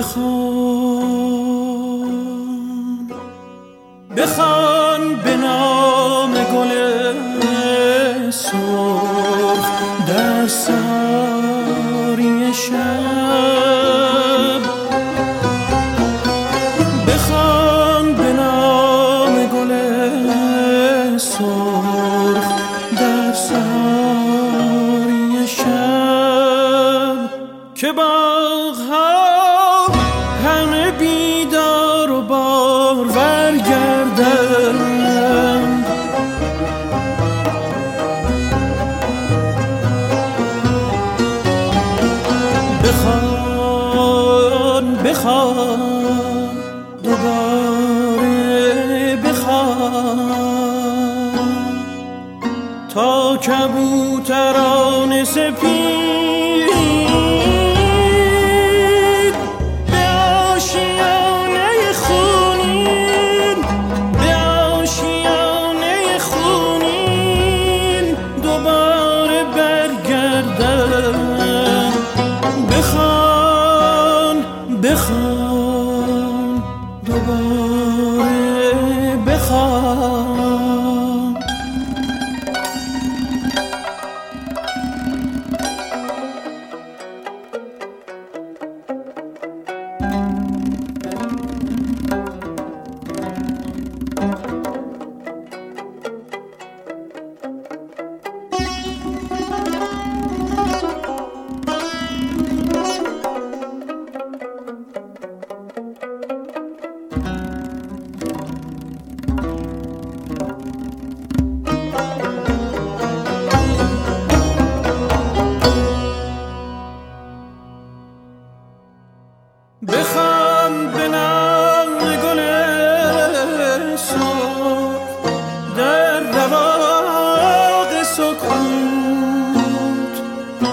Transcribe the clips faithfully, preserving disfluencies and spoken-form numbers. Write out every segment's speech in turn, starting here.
بخوان بخوان به نام گل سرخ در ساری شب، بخوان به نام گل سرخ در ساری شب که باغ‌ها همه بیدار و بارور گردند. بخوان بخوان دوباره بخوان تا کبوتران سپید به آشیانه خونین به آشیانه خونین دوباره برگردن. بخوان بخوان دوباره بخوان. بخوان به نام گل سرخ در رواق سکوت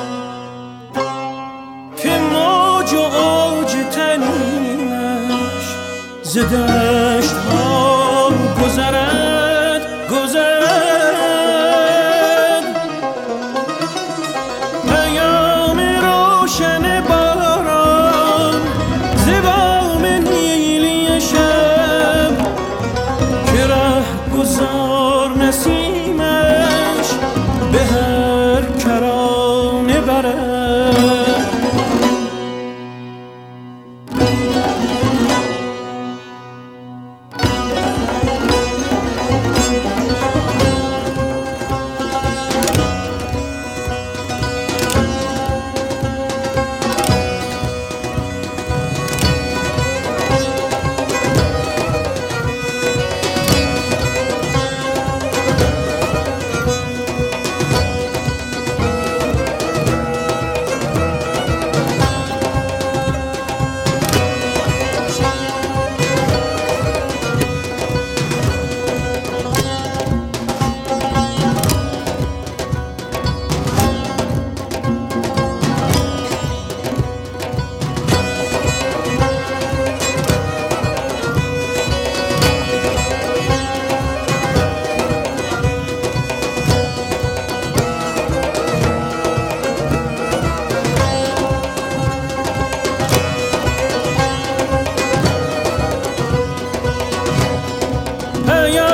که موج و اوج تنینش ز دشت ها گذرد گذرد. پیام روشن باران ز بام نیلی شب که ره گذار نسیمش به هر کرانه برد. Hey,